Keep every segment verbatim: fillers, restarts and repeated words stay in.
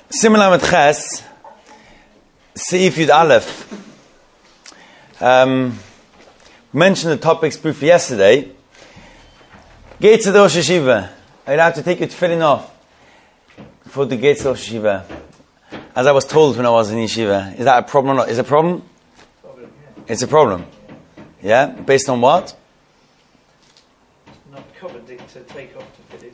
Similar with Ches, Seif Yud Aleph. Um, we mentioned the topics briefly yesterday. Gates of the Rosh Hashiva. I'd have to take your tefillin off before the gates of the Rosh Hashiva. As I was told when I was in yeshiva. Is that a problem or not? Is it a problem? problem yeah. It's a problem. Yeah? Based on what? Not covered to take off tefillin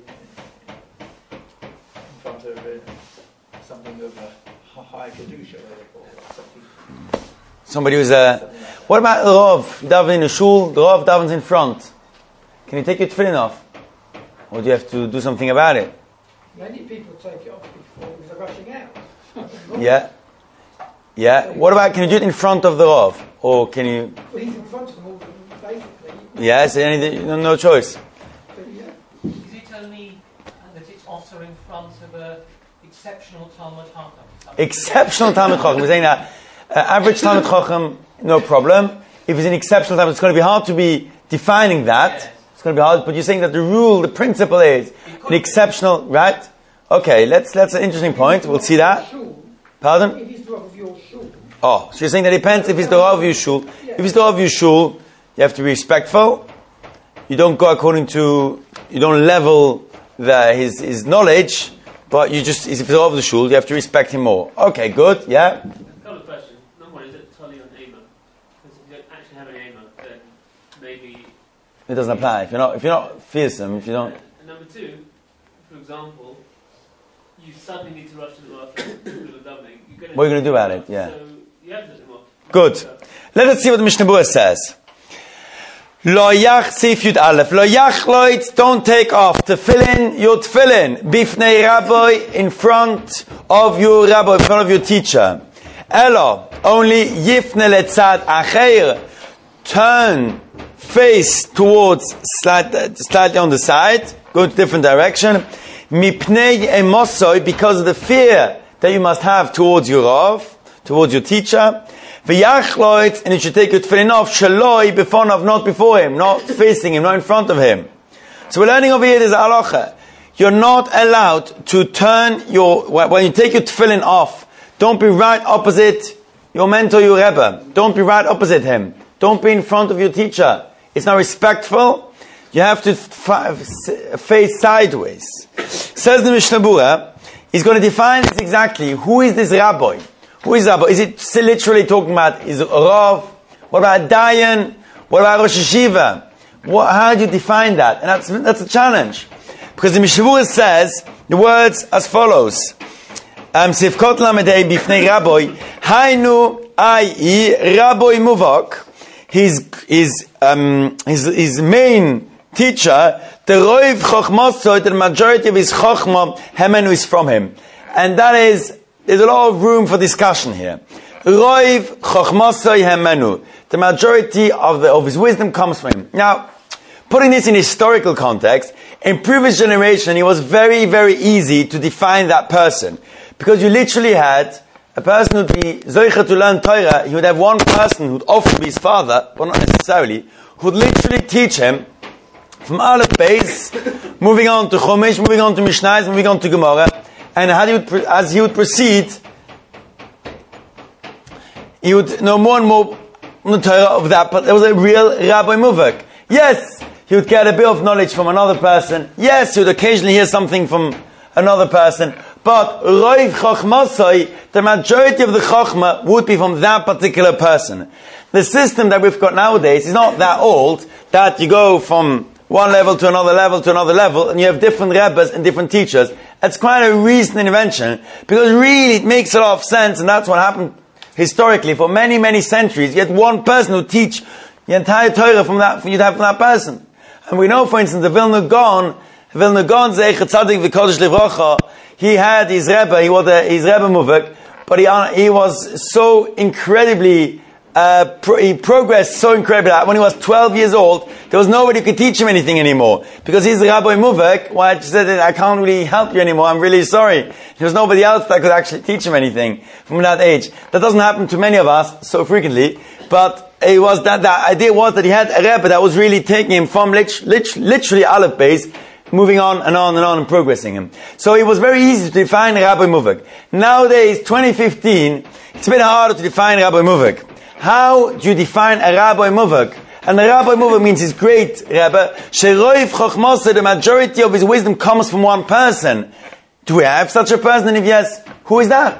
in front of uh, something of a high kedusha or something. Somebody who's a... What about the Rav? Daven in the shul, the Rav davens in front. Can you take your tefillin off? Or do you have to do something about it? Many people take it off before because they're rushing out. Yeah. Yeah. What about, can you do it in front of the Rav? Or can you... Well, he's in front of them all, basically. Yeah, is there anything, no, no choice? Yeah. Is it only that it's also in front of an exceptional Talmud Chacham? Exceptional Talmud Chacham. We're saying that uh, average Talmud Chacham, no problem. If it's an exceptional Talmud, it's going to be hard to be defining that. Yes. It's going to be hard, but you're saying that the rule, the principle is an exceptional, right? Okay, let's, that's an interesting point. We'll see that. Pardon? If he's the Rav of your shul. Oh, so you're saying that it depends if he's the Rav of your shul. If he's the Rav of your shul, you have to be respectful. You don't go according to, you don't level the, his, his knowledge, but you just, if he's the Rav of the shul, you have to respect him more. Okay, good, yeah? A couple of questions. Number one, is it totally on Ema? Because if you don't actually have an Ema, then maybe... It doesn't apply. If you're not, if you're not fearsome, if you don't... And number two, for example, you suddenly need to rush to the bathroom, to the davening. What are you going to do about it? Yeah. So you have to let them off. Good. Let us see what the Mishnah Berurah says. Lo yach Seif Yud Aleph. Lo yach loit, don't take off tefillin, your tefillin, bifnei rabbi, in front of your rabbi, in front of your teacher. Elo, only yifne letzad acher, turn, face towards, slight, slightly on the side, go to different direction. Mipnei emosoi, because of the fear that you must have towards your Rav, towards your teacher. V'yachloit, and you should take your tefillin off, shaloi, befonav, not before him, not facing him, not in front of him. So we're learning over here, there's a halacha. You're not allowed to turn your, when you take your tefillin off, don't be right opposite your mentor, your Rebbe. Don't be right opposite him. Don't be in front of your teacher. It's not respectful. You have to f- face sideways. Says the Mishnah Berurah, he's going to define this exactly. Who is this rabbi? Who is rabbi? Is it literally talking about is it Rav? What about Dayan? What about Rosh Hashiva? What, how do you define that? And that's that's a challenge. Because the Mishnah Berurah says the words as follows. Um, Sifkot Lamedei Bifnei Rabbi Hainu Ai Rabbi Muvak. His his um his his main teacher, the Roiv Chochmosoi, the majority of his Chochma, Hemenu is from him. And that is, there's a lot of room for discussion here. Roiv Chochmosoi Hemenu. The majority of, the, of his wisdom comes from him. Now, putting this in historical context, in previous generation, it was very, very easy to define that person. Because you literally had a person who'd be Zoicha to learn Torah, he would have one person who'd often be his father, but not necessarily, who'd literally teach him from Aleph Beis, moving on to Chumash, moving on to Mishnayos, moving on to Gemara, and how he would, as he would proceed, he would know more and more on the Torah of that, but there was a real Rabbi Muvak. Yes, he would get a bit of knowledge from another person. Yes, he would occasionally hear something from another person. But Roiv Chochmasai, the majority of the Chochma would be from that particular person. The system that we've got nowadays is not that old, that you go from one level to another level to another level, and you have different rebbes and different teachers. It's quite a recent invention, because really it makes a lot of sense, and that's what happened historically. For many, many centuries, you had one person who teach the entire Torah from that, you'd have from that person. And we know, for instance, the Vilna Gaon, Vilna Gaon Zeichet Tzadik V'Kodesh Livrocha, he had his Rebbe, he was a, his Rebbe Muvak, but he, he was so incredibly Uh, pro- he progressed so incredibly that when he was twelve years old, there was nobody who could teach him anything anymore. Because he's Rabbi Muvak, well, I said, I can't really help you anymore, I'm really sorry. There was nobody else that could actually teach him anything from that age. That doesn't happen to many of us so frequently, but it was that, the idea was that he had a Rebbe that was really taking him from lit- lit- literally Aleph Beis, moving on and on and on and progressing him. So it was very easy to define Rabbi Muvik. Nowadays, twenty fifteen, it's a bit harder to define Rabbi Muvik. How do you define a Rabbi Muvik? And the Rabbi Muvik means his great Rebbe. Sheroiv Chochmasa, the majority of his wisdom comes from one person. Do we have such a person? And if yes, who is that?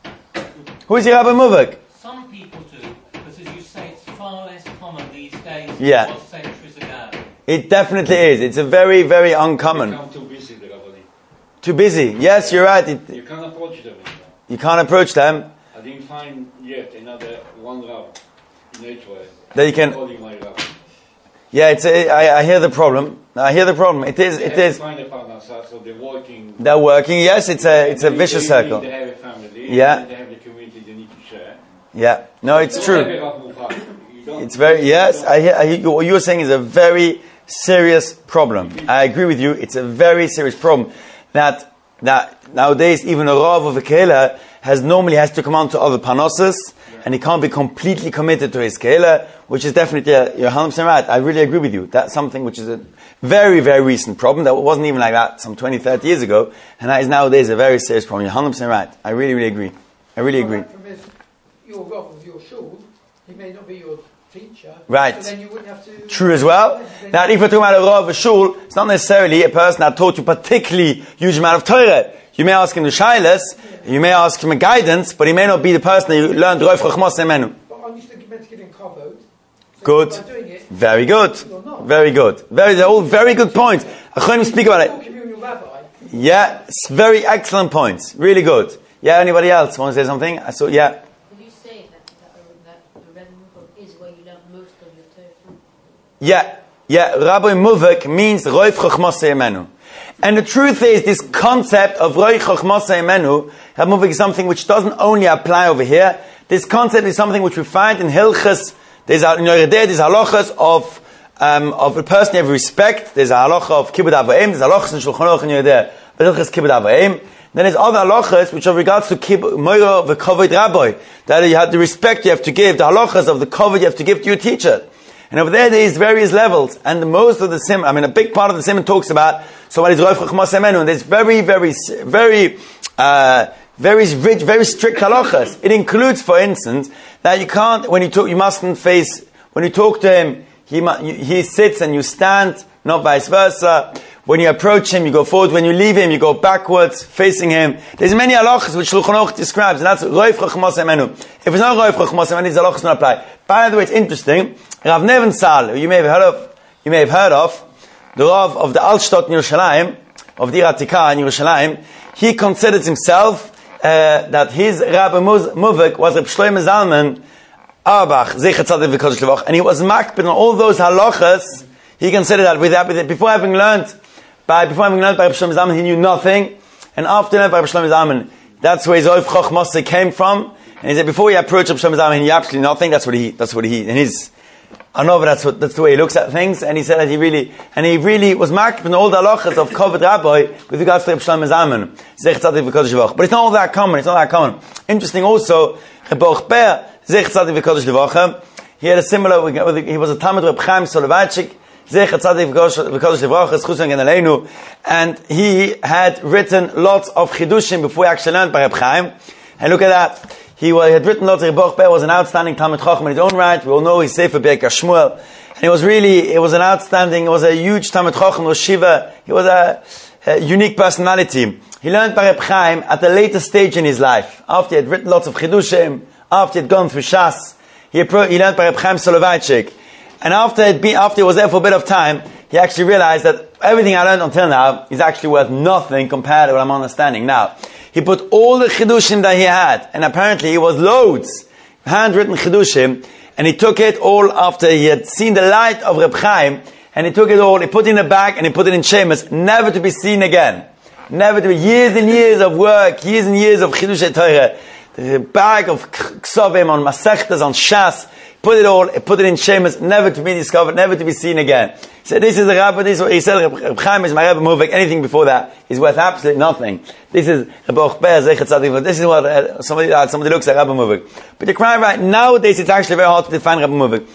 Who is the Rabbi Muvik? Some people do, because as you say, it's far less common these days Yeah. than it was centuries ago. It definitely is. It's a very, very uncommon. Become too busy, the Rabbanim. Too busy. Yes, you're right. It, You can't approach them anymore. you can't approach them. I didn't find yet another one Rav in Israel. That you can. Calling my Rav. Yeah, it's. A, I, I hear the problem. I hear the problem. It is. They It have is. to find a parnassa, so they're working. They're working. Yes, it's a. It's a They- vicious they, circle. They have a family. Yeah. They have the community they need to share. Yeah. No, it's Don't true. have a Rav Mukhar. You don't- It's very. Yes, I hear. I hear what you're saying is a very serious problem. I agree with you. It's a very serious problem that that nowadays even a Rav of a Kehillah has normally has to come on to other panosas, and he can't be completely committed to his Kehillah, which is definitely uh, you're one hundred percent right. I really agree with you. That's something which is a very very recent problem that wasn't even like that some twenty, thirty years ago, and that is nowadays a very serious problem. You're one hundred percent right. I really really agree. I really agree. From his, your Rav of your shul, he may not be your teacher. Right. So then you wouldn't have to. True as well. Now, if we're talking about a Rav of a shul, it's not necessarily a person that taught you particularly huge amount of Torah. You may ask him the shailas, you may ask him a guidance, but he may not be the person that you learned Roif Chochmos Emenu. But I'm used to meant to give him kavod. So Good. by doing it, Very good. you're not. Very good. Very, they're all very good points. Achonim speak about Your it. communal rabbi. Yeah, it's very excellent points. Really good. Yeah, anybody else want to say something? I saw, yeah. Will you say that, that, that the Rebbe Muvik is where you learn most of your Torah from? Yeah, yeah, Rabbi Muvik means Roif Chochmos Emenu. And the truth is, this concept of Roif Chochmos Emenu, Rabbi Muvik is something which doesn't only apply over here. This concept is something which we find in Hilchas, there's a, in Yoreh De'ah, there's halachas of, um, of a person you have respect. There's a halacha of Kibbud Avayim, there's halachas in Shulchan Aruch in Yoreh De'ah, but Hilchas Kibbud Avayim. Then there's other halachas which are regards to Kibbud, Moira v'Kavod Rabbi, that you have the respect you have to give, the halachas of the kavod you have to give to your teacher. And over there, there is various levels. And most of the sim, I mean, a big part of the simon talks about somebody's Roif Chochmos Emenu, and there's very, very, very, uh, very rich, very strict halachas. It includes, for instance, that you can't, when you talk, you mustn't face, when you talk to him, he, he sits and you stand, not vice versa. When you approach him, you go forward. When you leave him, you go backwards, facing him. There's many halachas which Shulchan Aruch describes, and that's Roif Chochmos Emenu. If it's not Roif Chochmos Emenu, these halachas don't apply. By the way, it's interesting. Rav Neven Sal, you may have heard of, you may have heard of, the Rav of the Altstadt in Yerushalayim, of the Atikah in Yerushalayim, he considers himself uh, that his Rabbi Muvik was Reb Shlomo Zalman Auerbach, Zecher Tzadik v'Kodesh Levach, and he was makbid on all those halachas. He considered that with that, with it, before having learned by before having learned by Reb Shlomo Zalman, he knew nothing, and after learning by Reb Shlomo Zalman, that's where his Roif Chochmos came from. And he said before he approached Reb Shlomo Zalman, he knew absolutely nothing. That's what he. That's what he. And his. I know, but that's what, that's the way he looks at things. And he said that he really, and he really was marked in all the halachas of Kavod Rabbi with regards to Reb Shlomo Zalman. Zech Tzadik v'Kodesh Levach. But it's not all that common. It's not that common. Interesting also, Reb Ochber Zech Tzadik v'Kodesh Levach. He had a similar. He was a Talmud Reb Chaim Soloveitchik. Zech Tzadik v'Kodesh Levach. Chusam Gen Aleinu. And he had written lots of chidushim before he actually learned by Reb Chaim. And look at that. He had written lots of Reb Ochber was an outstanding Talmud Chacham in his own right. We all know he's Sefer Birkei Shmuel. And it was really, it was an outstanding, it was a huge Talmud Chacham, Rosh Shiva. He was a, a unique personality. He learned by Reb Chaim at a later stage in his life. After he had written lots of Chidushim, after he had gone through Shas, he, appro- he learned by Reb Chaim Soloveitchik. And after it be, after he was there for a bit of time, he actually realized that everything I learned until now is actually worth nothing compared to what I'm understanding now. He put all the chidushim that he had, and apparently it was loads, handwritten chidushim, and he took it all after he had seen the light of Reb Chaim, and he took it all, he put it in a bag, and he put it in shemus, never to be seen again. Never to be, years and years of work, years and years of chidush Torah, the bag of ksovim on masechtas, on shas, put it all, put it in shemus, never to be discovered, never to be seen again. He said, this is the Rabbi, this is what he said, Reb Chaim is my Rabbi Muvik, anything before that is worth absolutely nothing. This is Rabbi Ochber, Zecher Tzadik, this is what uh, somebody, uh, somebody looks at Rabbi Muvik. But you're crying right, nowadays it's actually very hard to define Rabbi Muvik.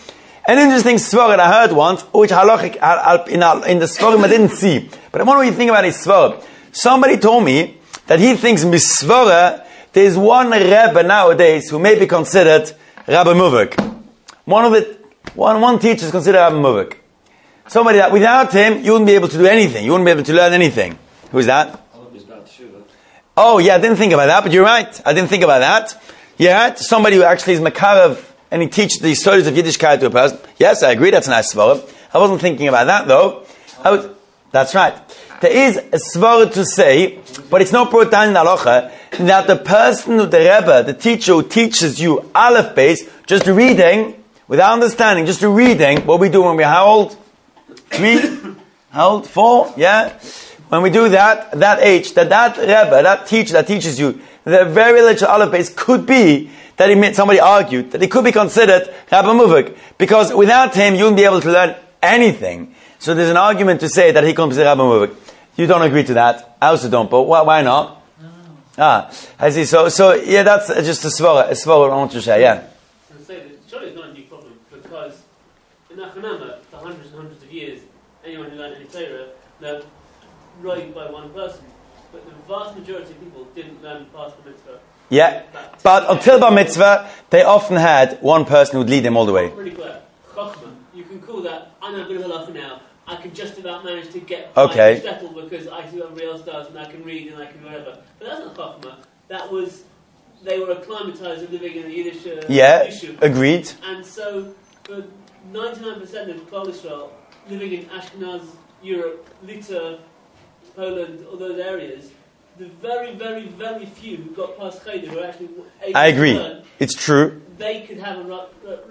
An interesting svara that I heard once, which halachic in, in the svarim I didn't see, but I wonder what you think about his svara. Somebody told me that he thinks misvara, there's one Rebbe nowadays who may be considered Rabbi Muvik. One of the, one, one teacher is considered Rabbi Muvik. Somebody that without him, you wouldn't be able to do anything. You wouldn't be able to learn anything. Who's that? Oh yeah, I didn't think about that, but you're right. I didn't think about that. Yeah, somebody who actually is Makarav and he teaches the stories of Yiddishkeit to a person. Yes, I agree, that's a nice svara. I wasn't thinking about that though. I was, that's right. There is a svara to say, but it's not brought down in halacha, that the person, the Rebbe, the teacher who teaches you Aleph base, just reading, without understanding, just reading, what we do when we're how old? Three? How old? Four? Yeah? When we do that, that age, that that Rebbe, that teacher that teaches you, the very little Aleph base could be that he made, somebody argued, that he could be considered Rabbi Muvik, because without him, you wouldn't be able to learn anything. So there's an argument to say that he could be Rabbi Muvik. You don't agree to that. I also don't, but why, why not? No. Ah, I see. So, so yeah, that's just a svara, a svara I want to share, yeah. I say that surely it's not a new problem, because in Achanama, for hundreds and hundreds of years, anyone who learned any Torah learned right by one person. But the vast majority of people didn't learn past the mitzvah. Yeah, but until Bar Mitzvah, they often had one person who would lead them all the way. Really clear. Chochmah, you can call that, I know a bit of halacha now, I can just about manage to get okay. settled because I see what everybody else does and I can read and I can do whatever. But that's not Chochmah. That was, they were acclimatized living in the Yiddish uh, yeah, Yishuv. Agreed. And so, for ninety-nine percent of Klal Yisrael living in Ashkenaz, Europe, Lita, Poland, all those areas, the very, very, very few who got past Cheder who were actually able I agree. to learn, it's true. they could have a Rav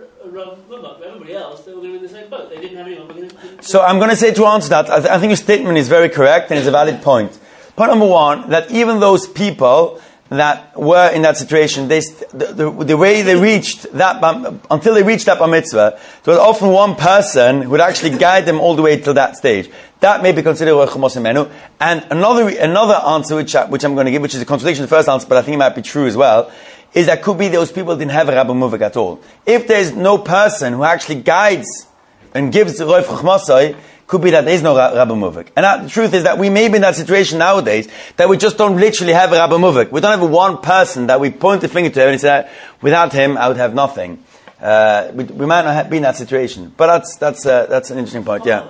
Muvak. Everybody else, they were going to be in the same boat. They didn't have anyone. Gonna, so I'm going to say to answer that, I, th- I think your statement is very correct and it's a valid point. Point number one, that even those people that were in that situation, they st- the, the, the way they reached that, bar, until they reached that bar mitzvah, there was often one person who would actually guide them all the way till that stage. That may be considered Roch Moshe. And another another answer which, I, which I'm going to give, which is a contradiction to the first answer, but I think it might be true as well, is that could be those people didn't have a Rabbi Muvik at all. If there's no person who actually guides and gives the Roif Chachmasai, could be that there is no Rabbi Muvik. And that, the truth is that we may be in that situation nowadays that we just don't literally have a Rabbi Muvik. We don't have one person that we point the finger to and say, without him I would have nothing. Uh, we, we might not have, be in that situation. But that's that's uh, that's an interesting point, yeah.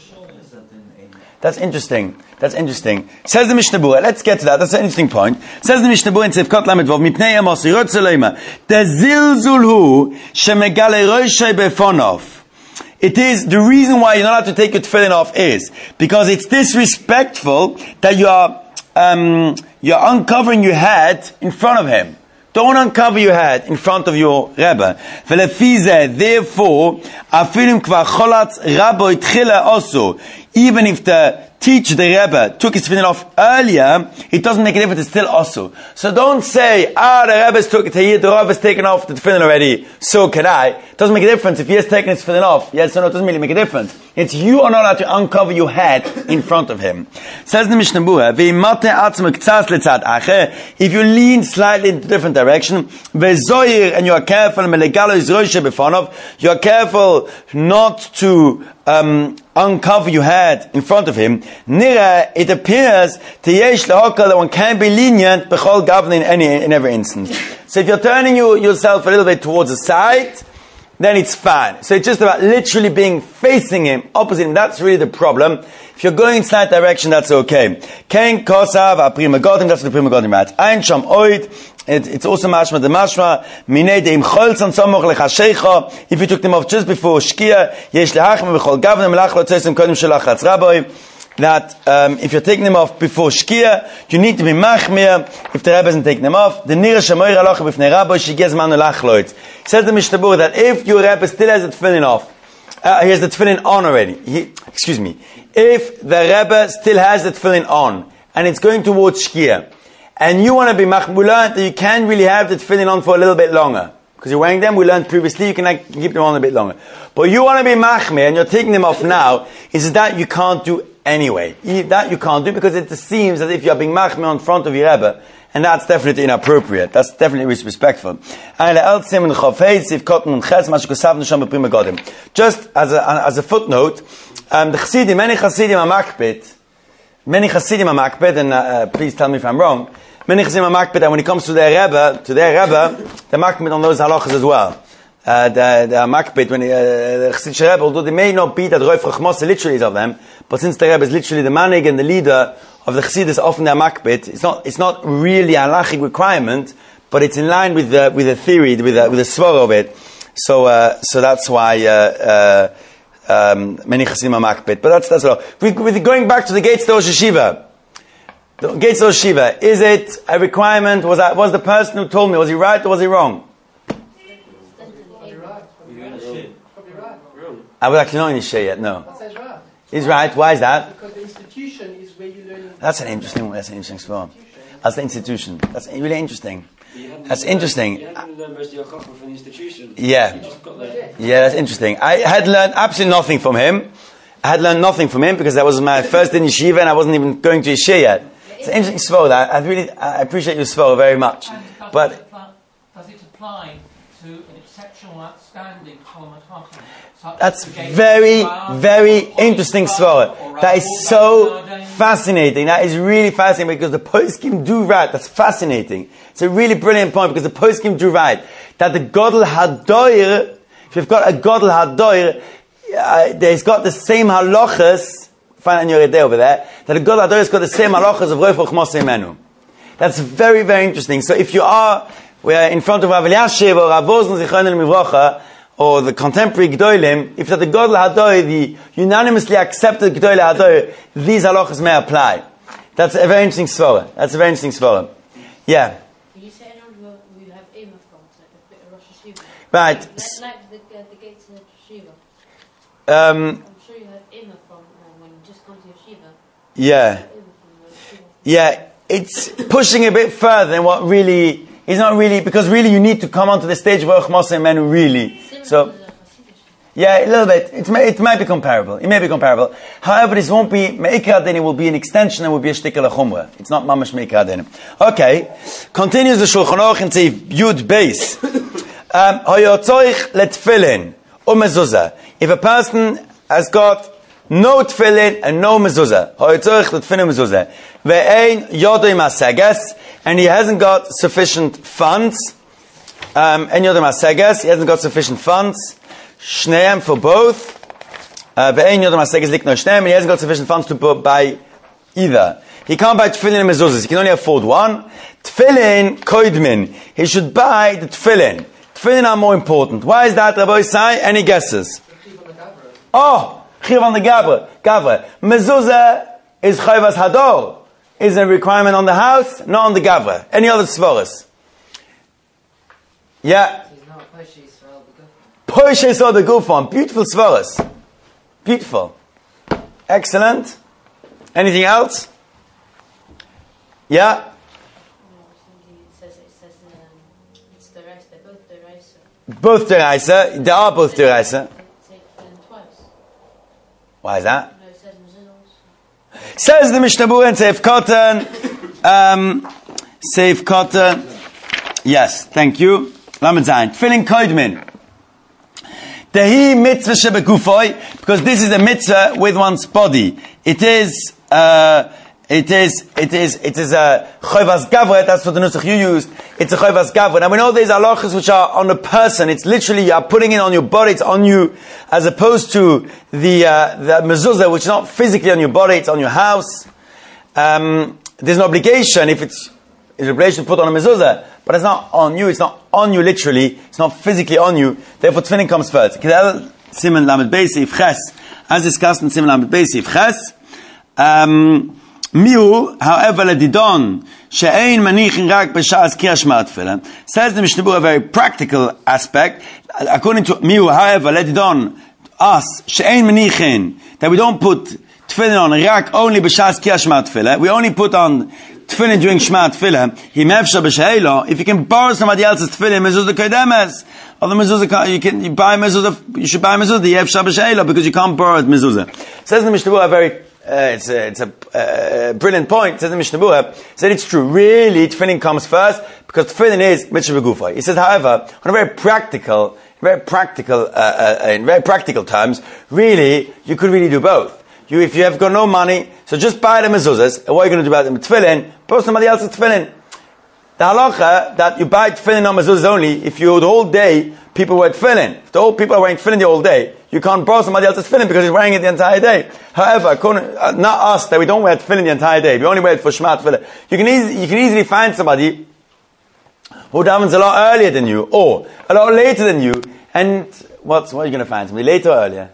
That's interesting. That's interesting. Says the Mishnah Berurah. Let's get to that. That's an interesting point. Says the Mishnah Berurah in Tzivkot Lamed Vav. Mipnei Amos Yirotze Leima. The zilzul hu shemegale roshei befonov. It is, the reason why you're not allowed to take your tefillin off is because it's disrespectful that you are, um, you're uncovering your head in front of him. Don't uncover your head in front of your Rebbe. Therefore, afilim kvar cholatz rabo itchila also. Even if the teacher, the Rebbe, took his tefillin off earlier, it doesn't make a difference, it's still also. So don't say, ah, the Rebbe's took it, the Rebbe's taken off the tefillin already, so can I. It doesn't make a difference if he has taken his tefillin off. Yes or no, it doesn't really make a difference. It's you are not allowed to uncover your head in front of him. Says the Mishnah Berurah, if you lean slightly in a different direction, and you are careful, you are careful not to um, uncover your head in front of him, it appears that one can be lenient in any in every instance. So if you're turning you, yourself a little bit towards the side, then it's fine. So it's just about literally being facing him, opposite him. That's really the problem. If you're going in slight direction, that's okay. Ken kosav a prima godim, that's what the prima godim writes. Ein sham oid, it's also mashma the mashma, minei deim cholzan somoch lechashecha, if you took them off just before shkia, yesh lehachem v'chol gavnem melach lo tzesem kodim shelachatz rabbi, that um, if you're taking them off before Shkia, you need to be machmir. If the Rebbe isn't taking them off, the nira shemoir halacha b'fnei rabbi shigez manu lachloit. Says the Mishnah Berurah that if your Rebbe still has the tefillin off, uh, he has the tefillin on already. He, excuse me. If the Rebbe still has the tefillin on and it's going towards Shkia, and you want to be machmir, we learned that you can really have the tefillin on for a little bit longer. Because you're wearing them, we learned previously, you can like, keep them on a bit longer. But you want to be machmir and you're taking them off now, is that you can't do anyway. You, that you can't do because it seems as if you're being machmir in front of your Rebbe, and that's definitely inappropriate. That's definitely disrespectful. Just as a, as a footnote, um, the Chassidim, many Chassidim are makpid, many Chassidim are makpid, and uh, uh, please tell me if I'm wrong, many Chassidim are makpid, and when it comes to their Rebbe, to their Rebbe, they're makpid on those halachas as well. Uh, the, the makpid, when uh, the Chassidish Rebbe, although they may not be that Roif Chachmos literally is of them, but since the Rebbe is literally the manig and the leader of the Chassidus, often they're makbid. It's not, it's not really a halachic requirement, but it's in line with the, with the theory, with the, with the svara of it. So, uh, so that's why, uh, uh, um, many Chassidim are makbid. But that's, that's all. We, we're going back to the Gates to Rosh Yeshiva. The Gates to Rosh Yeshiva. Is it a requirement? Was that, was the person who told me, was he right or was he wrong? I was actually not in his share yet, no. That says right. He's right. Why is that? Because the institution is where you learn. That's an interesting. That's an interesting spot. That's the institution. That's really interesting. That's interesting. You haven't learned most of your chachma from the institution. Yeah. You just got there. Yeah, that's interesting. I had learned absolutely nothing from him. I had learned nothing from him because that was my first in yeshiva, and I wasn't even going to yeshiva yet. It's an interesting spot. I, I really, I appreciate your spot very much. And does But it apply, does it apply to an exceptional, outstanding Talmud Chacham? that's very, very interesting svara. That is so fascinating. That is really fascinating because the poskim do right. That's fascinating. It's a really brilliant point because the poskim do right. That the Godel Hadoir, if you've got a Godel Hadoir, uh, there's got the same halachas, find your idea over there, that the Godel Hadoir has got the same halachas of Roif Chachmos Imenu. That's very, very interesting. So if you are, we're in front of Rav Elyashiv or Rav Wosner Zichrono Livrocha, or the contemporary Gdoilim, if that the Godel Hadoir, the unanimously accepted Gdoil Hadoir, these halachas may apply. That's a very interesting svara. That's a very interesting svara. Yeah. Can you say around where we have Ema from, like a bit of Rosh Hashiva? Right. Like, like the, uh, the gates in Shiva. Um, I'm sure you have Ema from uh, when you just come to your Shiva. yeah. Yeah. It's pushing a bit further than what really, it's not really, because really you need to come onto the stage of Roch Moshe Menu really. So, yeah, a little bit. It may, it might be comparable. It may be comparable. However, this won't be Me'ikra Adeni. It will be an extension and will be a shtikel achumra. It's not mamash Me'ikra Adeni. Okay. Continues the Shulchan Aruch and say Yud Beis. Hayotzoich letfilin umezuzah. If a person has got no tefillin and no mezuzah, hayotzoich letfilin umezuzah, ve'ein yodoi maseges, and he hasn't got sufficient funds. Um, and yodoi maseges, he hasn't got sufficient funds. Shneim for both. Ve'ein yodoi maseges likno shneim, and he hasn't got sufficient funds to buy either. He can't buy tefillin and mezuzahs. He can only afford one. Tefillin koidmin. He should buy the tefillin. Tefillin are more important. Why is that, Rabbi Isai? Any guesses? Oh, Chiv on the Gavra. Gavra. Mezuzah is Chayvas Hador. Is a requirement on the house, not on the Gavra. Any other svaras? Yeah. Poishe saw the Gufon. Beautiful svaras. Beautiful. Excellent. Anything else? Yeah. Both deraisa. They are both deraisa. Why is that? No, it says mezuzos. Says the Mishnah Berurah in Seif Cotton. Um, Seif Cotton. Yes, thank you. Lamed Zayin. Tefillin koidmin. Dehi mitzvah shebegufoi, because this is a mitzvah with one's body. It is. Uh, It is, it is, it is a chayvas gavra. That's what the nusach you used. It's a chayvas gavra. Now we know there's halachas which are on a person. It's literally you are putting it on your body. It's on you, as opposed to the uh, the mezuzah, which is not physically on your body. It's on your house. Um, there's an obligation if it's it's an obligation to put on a mezuzah, but it's not on you. It's not on you literally. It's not physically on you. Therefore, tefillin comes first. Siman lamed beis if ches, as discussed in Siman lamed beis if ches. Um, Miu, however, ledidon she'ein manichin rak b'shas kirshma tefillin. Says the Mishnah Berurah a very practical aspect. According to Miu, however, ledidon us she'ein manichin, that we don't put tefillin on rak only b'shas kirshma tefillin. We only put on tefillin during shma tefillin. Himevsha b'sheilo. If you can borrow somebody else's tefillin, mezuzah kodemes, or the mezuzah, you can you buy mezuzah. You should buy mezuzah. Yevsha b'sheilo, because you can't borrow it mezuzah. Says the Mishnah Berurah a very uh, it's a, it's a uh, brilliant point. It says in Mishnah Berurah, said it's true. Really, tefillin comes first because tefillin is mitzvah b'gufay. He says, however, on a very practical, very practical, uh, uh, in very practical terms, really, you could really do both. You, if you have got no money, so just buy the mezuzahs, and what are you going to do about them? Tefillin, post somebody else's tefillin. The halacha that you buy tefillin on mezuzahs only if you the whole day people wear tefillin. If the whole people are wearing tefillin the whole day, you can't borrow somebody else's tefillin because he's wearing it the entire day. However, according, uh, not us that we don't wear tefillin the entire day, we only wear it for Shema tefillin. You can easily you can easily find somebody who davens a lot earlier than you or a lot later than you. And what's what are you going to find? Somebody later or earlier?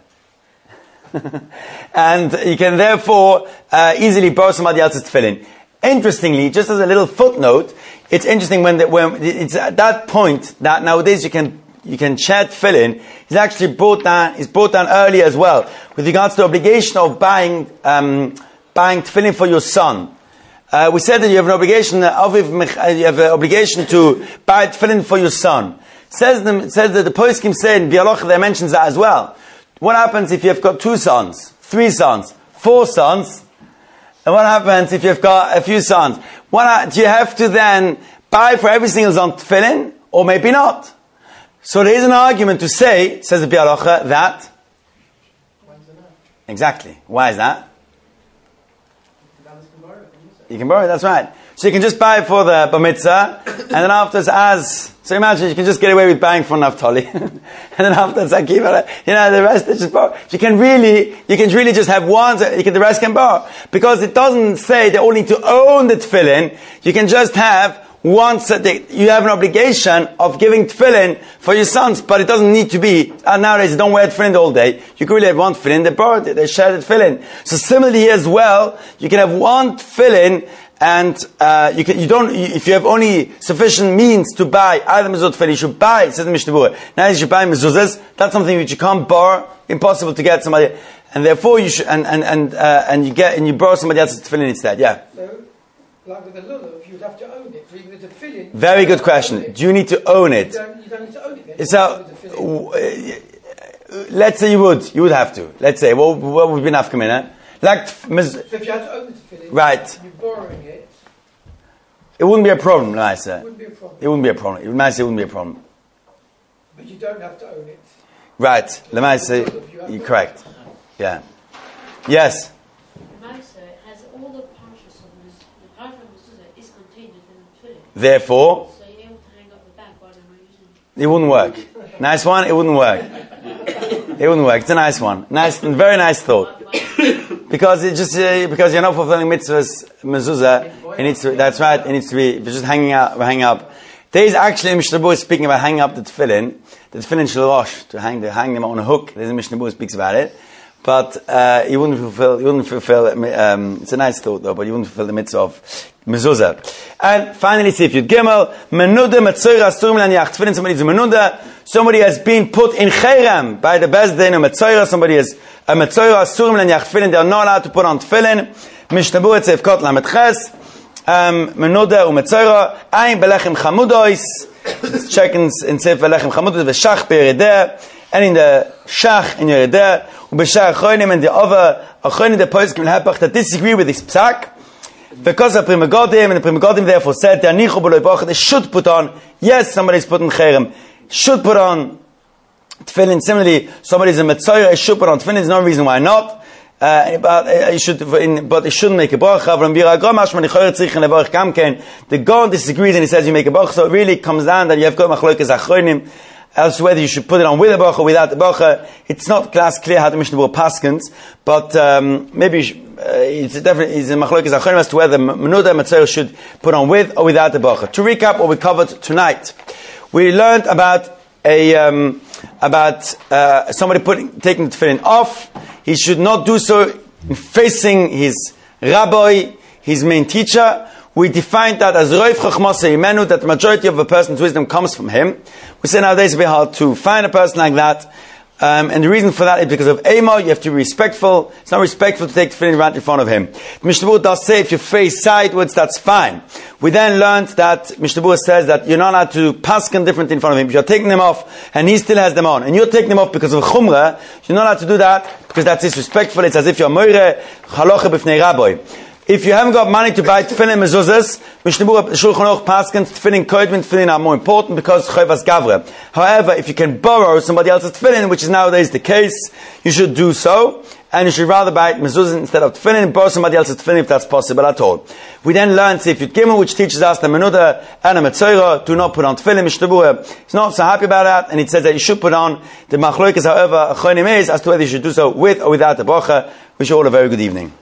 And you can therefore uh, easily borrow somebody else's tefillin. Interestingly, just as a little footnote, it's interesting when, the, when it's at that point that nowadays you can you can chat tefillin. It's actually brought down. It's brought down earlier as well with regards to the obligation of buying um, buying tefillin for your son. Uh, we said that you have an obligation of you have an obligation to buy tefillin for your son. Says them says that the poskim said in Bialoch there mentions that as well. What happens if you have got two sons, three sons, four sons? And what happens if you've got a few sons? What, do you have to then buy for every single son tefillin? Or maybe not. So there is an argument to say, says the Bialocha, that... Exactly. Why is that? You can borrow it, that's right. So you can just buy for the bar mitzvah, and then afterwards as... So imagine you can just get away with buying for Naftali. And then afterwards, I keep it, you know, the rest is just borrow. You can really, you can really just have one, you can, the rest can borrow. Because it doesn't say they all need to own the tefillin. You can just have one, you have an obligation of giving tefillin for your sons, but it doesn't need to be, and nowadays you don't wear tefillin all day. You can really have one tefillin, they borrowed it, they share the tefillin. So similarly here as well, you can have one tefillin, and uh, you can, you don't. If you have only sufficient means to buy either mezuzah tefillin, you should buy. It says in Mishnah Berurah. Now you should buy mezuzahs. That's something which you can't borrow. Impossible to get somebody, and therefore you should. And and and uh, and you get and you borrow somebody else's tefillin instead. Yeah. So, like with the lulav, you'd have to own it. So even the tefillin. Very good question. Do you need to own it? You don't, you don't need to own it. Then. So, uh, let's say you would. You would have to. Let's say what what would be nafkamina? Like, so if you had to own the tefillin, right? You're borrowing it. It wouldn't be a problem, Lamaisa. It wouldn't be a problem. It wouldn't be a problem. Lamaisa, it wouldn't be a problem. But you don't have to own it. Right, Lamaisa, you're correct. Yeah. Yes. Lamaisa has all the parshas of the the parsha of mezuzah is contained within the tefillin. Therefore, So you're able to hang up the back while I'm using it wouldn't work. Nice one. It wouldn't work. It wouldn't work. It's a nice one. Nice, very nice thought. Because it just uh, because you're not fulfilling mitzvahs mezuzah, it needs to. That's right. It needs to be. If you're just hanging out, hanging up. There is actually Mishnah Berurah speaking about hanging up the tefillin, the tefillin shalosh, to hang the hang them on a hook. There's a Mishnah Berurah speaks about it, but uh, you wouldn't fulfill. You wouldn't fulfill. Um, it's a nice thought though, but you wouldn't fulfill the mitzvah of mezuzah. And finally, see if you'd gimel menuda metzora asurim laniach tefillin. Somebody's a menuda. Somebody has been put in cherem by the bezdin or metzora. Somebody has. A metzora asurim laniach tefillin. They are not allowed to put on tefillin. Mishnah Berurah tzef kot lamet ches. Menuda u metzora. Ein belechem chamudois. Checking in tzef belechem chamudois v'shach be'yeredeh. And in the shach in yeredeh. U'b'shach achronim and the other achronim the poskim l'hapach that disagree with this psak. Because of Prima Godim, and the Prima Godim therefore said they should put on. Yes, somebody's put in cherem. Should put on tefillin. Similarly, somebody's a metzora, should put on tefillin. There's no reason why not. Uh, but uh, you should, in, but it shouldn't make a bracha. The Gaon disagrees and he says you make a bracha. So it really comes down that you have got machlokas achronim. As whether you should put it on with a bracha or without the bracha. It's not class clear how the Mishnah Berurah paskins, but um, maybe you should, uh, it's definitely it's a machlokas achronim as to whether menuda metzora should put on with or without the bracha. To recap what we covered tonight, we learned about a um, about uh, somebody putting taking the tefillin off. He should not do so facing his rabbi, his main teacher. We defined that as Roif Chachmasa Imenu, that the majority of a person's wisdom comes from him. We say nowadays it's very hard to find a person like that. Um, and the reason for that is because of Emo, you have to be respectful. It's not respectful to take tefillin right in front of him. Mishnah Berurah does say if you face sideways, that's fine. We then learned that Mishnah Berurah says that you're not allowed to paskin different in front of him. You're taking them off, and he still has them on. And you're taking them off because of chumrah. You're not allowed to do that because that's disrespectful. It's as if you're moire chaloche b'fnei rabbi. If you haven't got money to buy tefillin mezuzahs, Mishnah Berurah Shulchan Aruch paskins tefillin kodim and tefillin are more important because chayvas gavra. However, if you can borrow somebody else's tefillin, which is nowadays the case, you should do so, and you should rather buy mezuzahs instead of tefillin and borrow somebody else's tefillin if that's possible at all. We then learn Sifyud Gimel, which teaches us the menuda and a metzora do not put on tefillin. Mishnah Berurah is not so happy about that, and it says that you should put on. The machlokas, however, achronim is as to whether you should do so with or without the bracha. Wish you all a very good evening.